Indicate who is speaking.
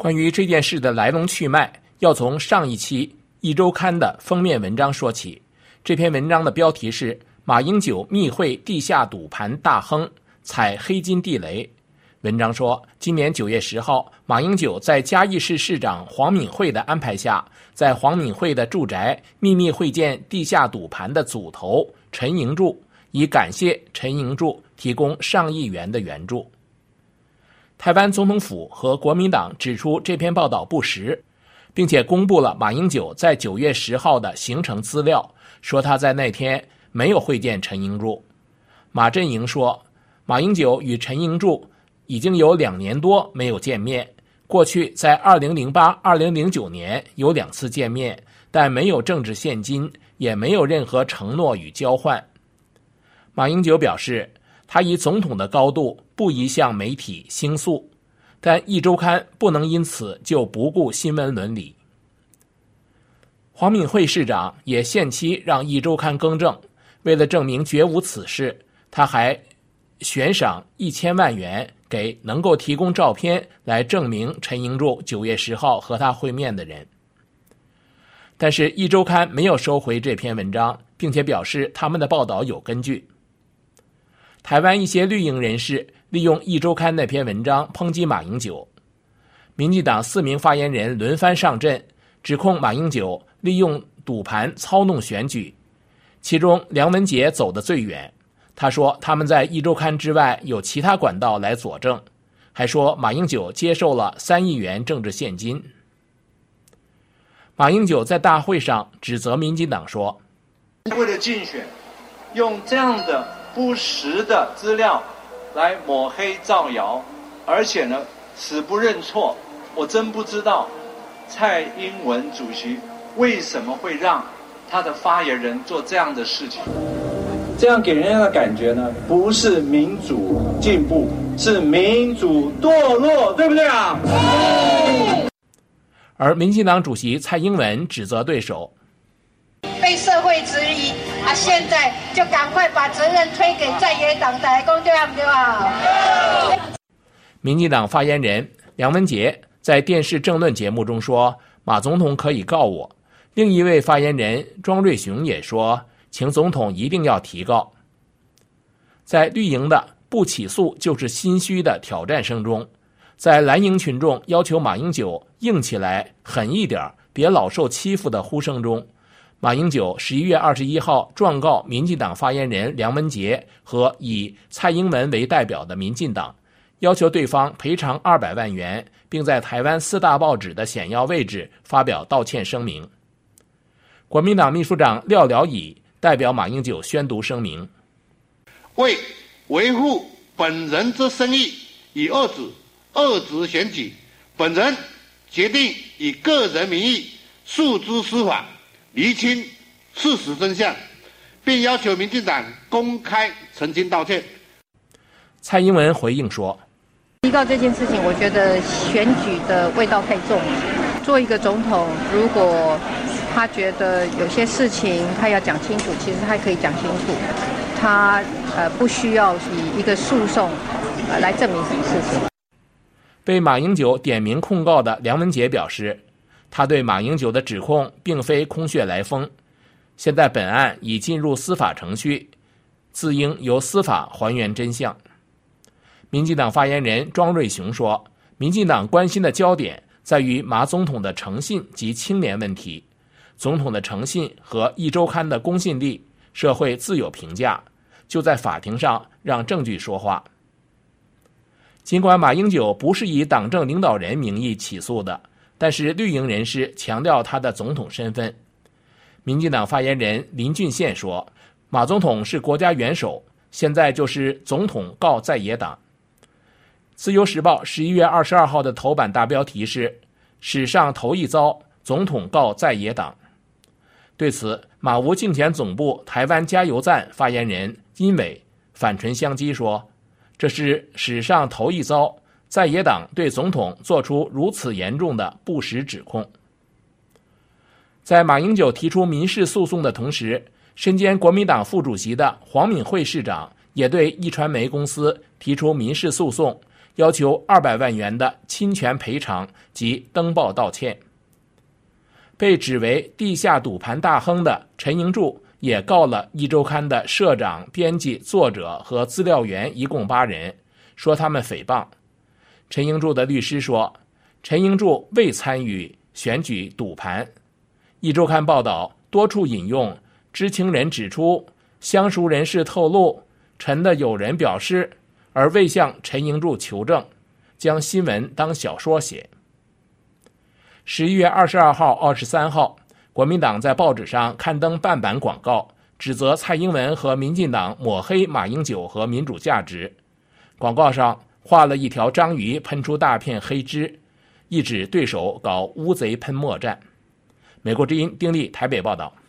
Speaker 1: 关于这件事的来龙去脉，要从上一期《一周刊》的封面文章说起。这篇文章的标题是马英九密会地下赌盘大亨，踩黑金地雷。文章说，今年9月10号，马英九在嘉义市市长黄敏惠的安排下，在黄敏惠的住宅秘密会见地下赌盘的组头陈营柱，以感谢陈营柱提供上亿元的援助。台湾总统府和国民党指出这篇报道不实，并且公布了马英九在9月10号的行程资料，说他在那天没有会见陈营柱。马阵营说，马英九与陈营柱已经有2年多没有见面，过去在2008、2009年有2次见面，但没有政治现金，也没有任何承诺与交换。马英九表示，他以总统的高度不宜向媒体倾诉，但《一周刊》不能因此就不顾新闻伦理。黄敏惠市长也限期让《一周刊》更正，为了证明绝无此事，他还悬赏1000万元给能够提供照片来证明陈营柱9月10号和他会面的人。但是《一周刊》没有收回这篇文章，并且表示他们的报道有根据。台湾一些绿营人士利用《一周刊》那篇文章抨击马英九，民进党4名发言人轮番上阵，指控马英九利用赌盘操弄选举。其中梁文杰走得最远，他说他们在《一周刊》之外有其他管道来佐证，还说马英九接受了3亿元政治现金。马英九在大会上指责民进党说，
Speaker 2: 为了竞选，用这样的不实的资料来抹黑造谣，而且呢死不认错。我真不知道蔡英文主席为什么会让他的发言人做这样的事情，这样给人家的感觉呢，不是民主进步，是民主堕落，对不对啊？
Speaker 1: 而民进党主席蔡英文指责对手，
Speaker 3: 被社会质疑啊，现在就赶快把责任推给在野党来讲，对不对啊？
Speaker 1: 民进党发言人梁文杰在电视政论节目中说，马总统可以告我。另一位发言人庄瑞雄也说，请总统一定要提告。在绿营的不起诉就是心虚的挑战声中，在蓝营群众要求马英九硬起来狠一点，别老受欺负的呼声中，马英九11月21号状告民进党发言人梁文杰和以蔡英文为代表的民进党，要求对方赔偿200万元，并在台湾4大报纸的显要位置发表道歉声明。国民党秘书长廖了以代表马英九宣读声明，
Speaker 4: 为维护本人之声誉与遏止选举，本人决定以个人名义诉诸司法，厘清事实真相，并要求民进党公开澄清道歉。
Speaker 1: 蔡英文回应说，
Speaker 5: 提告这件事情，我觉得选举的味道太重了。做一个总统，如果他觉得有些事情他要讲清楚，其实他可以讲清楚，他不需要以一个诉讼来证明什么事情。
Speaker 1: 被马英九点名控告的梁文杰表示，他对马英九的指控并非空穴来风，现在本案已进入司法程序，自应由司法还原真相。民进党发言人庄瑞雄说，民进党关心的焦点在于马总统的诚信及清廉问题，总统的诚信和《一周刊》的公信力，社会自有评价，就在法庭上让证据说话。尽管马英九不是以党政领导人名义起诉的，但是绿营人士强调他的总统身份。民进党发言人林俊宪说，马总统是国家元首，现在就是总统告在野党。自由时报11月22号的头版大标题是史上头一遭，总统告在野党。对此，马吴竞选总部台湾加油站发言人殷伟反唇相讥说，这是史上头一遭，在野党对总统做出如此严重的不实指控。在马英九提出民事诉讼的同时，身兼国民党副主席的黄敏惠市长也对一传媒公司提出民事诉讼， 要求200万元的侵权赔偿及登报道歉。被指为地下赌盘大亨的陈英柱也告了《一周刊》的社长、编辑、作者和资料员一共8人，说他们诽谤。陈英柱的律师说，陈英柱未参与选举赌盘。《一周刊》报道多处引用知情人指出、相熟人士透露、陈的友人表示，而未向陈英柱求证，将新闻当小说写。11月22号、23号，国民党在报纸上刊登半版广告，指责蔡英文和民进党抹黑马英九和民主价值。广告上画了一条章鱼喷出大片黑汁，意指对手搞乌贼喷墨战。美国之音丁力台北报道。